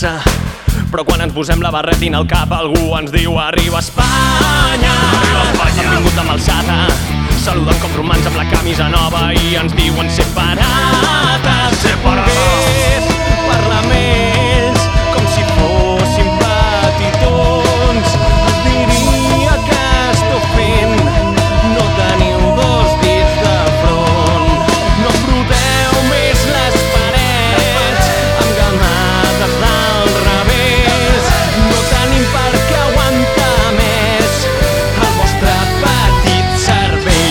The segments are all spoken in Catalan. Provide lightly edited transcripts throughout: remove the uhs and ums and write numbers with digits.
passa, però quan ens posem la barretina al cap algú ens diu arriba Espanya. Han vingut amb alçada, saluden com romans amb la camisa nova i ens diuen separates. Pogués parlar amb ells com si fossin petitons, els diria que esteu fent, no teniu dos dits de front. No froteu més les parets amb gamades del revés, no tenim per què aguantar més el vostre petit cervell.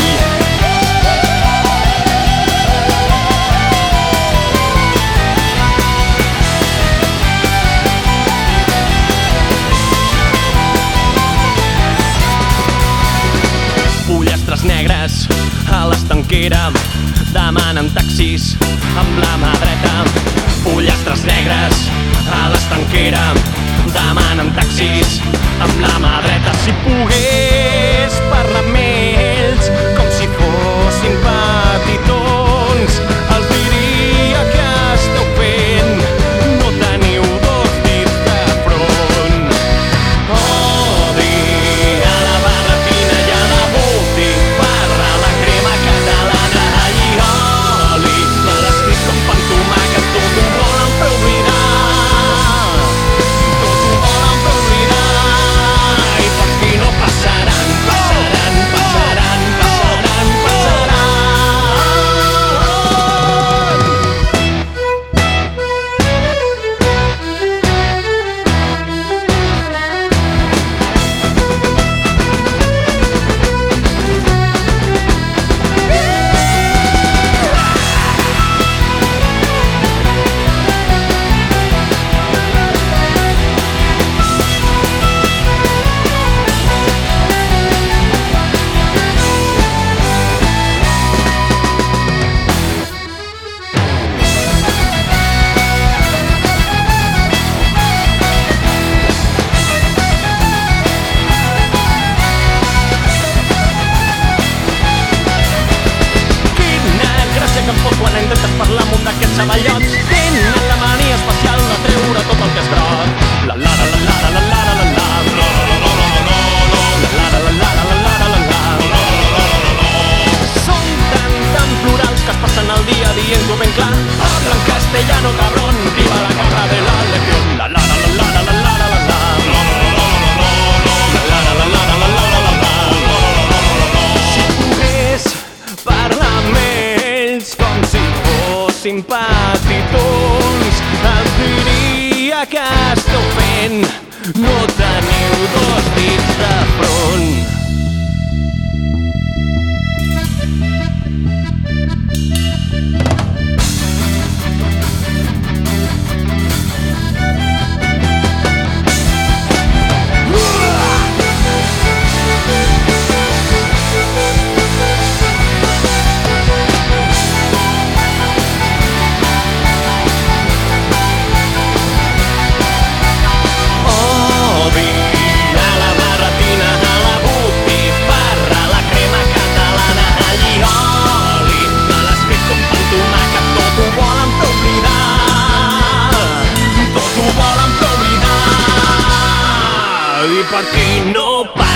Pollastres negres a l'estanquera demanen taxis amb la mà dreta. Pollastres negres a l'estanquera demanen taxis amb la mà dreta. Si pogués parlar amb ells com si fossin petitons, els diria que esteu fent, no teniu dos dits de front. Odi a la barretina i a la botifarra, la crema catalana i oli, mal escrit com pa amb tomàquet, tot ho volen fer oblidar, tot ho volen fer oblidar, i per aquí no passaran, passaran, passaran, passaran, passaran. Que em fot quan intentes parlar amb un d'aquests ceballots. Tenen la mania especial de treure tot el que és groc. La la la la la la la la la la la la la la la la. Són tan plurals que es passen el dia dient-ho ben clar. Habla en castellano, cabrón, viva la guerra de la legión. La la la la la la la la la la. Si pogués parlar amb ells com si fossin petitons, els diria que esteu fent, no teniu dos dits de front. Odi a la barretina, a la botifarra, la crema catalana i oli, mal escrit com pa amb tomàquet, tot ho volen fer oblidar, tot ho volen fer oblidar, i per aquí no passa.